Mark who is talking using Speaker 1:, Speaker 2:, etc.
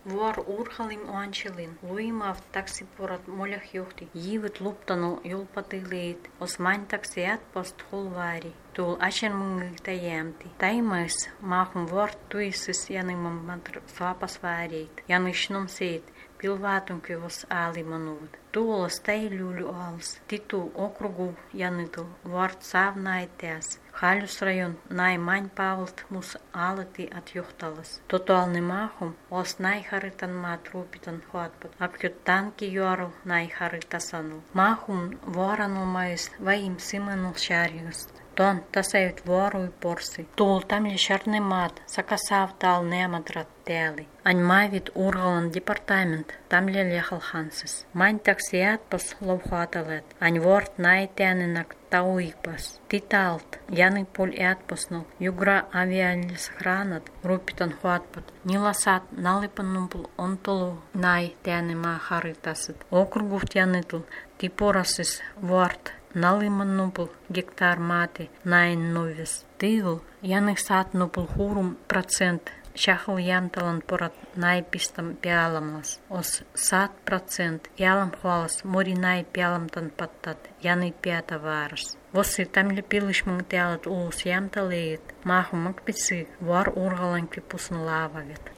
Speaker 1: Vuor urhalin oanchilin, luimav taksipurat moljah johti, jiivit luptanu julpatileet, os maintaksiat post hulvaari. Tuul asjen mungilta jämti. Taimais maahun vuort tuisis janimam madr saapas vääreit, janishnum seet, pilvaatunki vos aalimanuud. Tuulos täilyuli aals, titu okrugu janitu vuort saavnaiteas. Haljusrajon nai main paavalt mus aalati at johtalas. Totualni maahum os nai haritan maat ruupitan huatpat. Apjut tanki juoru nai haritasanu. Maahum vuoranumais vaim simanul šarjust. Ton tasajut vuorui porsi. Tuul tamli šarne maat sakasaavtaal neamadrat tääli. Ain maavit Urgalan departament tamli lehalhansis. Main taksiat pas lauhaatalet. Ain vuort naiteaninak tauipas. Titaalt jani pol ätposnul jugra avialis hranat rupitan huatpat. Nilasat nalipanumpul ontolu nai teanimaa haritasit. Okruguht janitul tiporasis vuort nalimanumpul gektar maati näin nuvis. Tiilu janik saat nupul hurum procent shahul jantalan porat naipistam pealamlas. Os 100% jalam huolas mori nai pealamtan pattat jani peata vaaras. Vossi tamli pilishmang tealat uus jamtaleet maahumak pitsi var Urgalanki pusnu laavavit.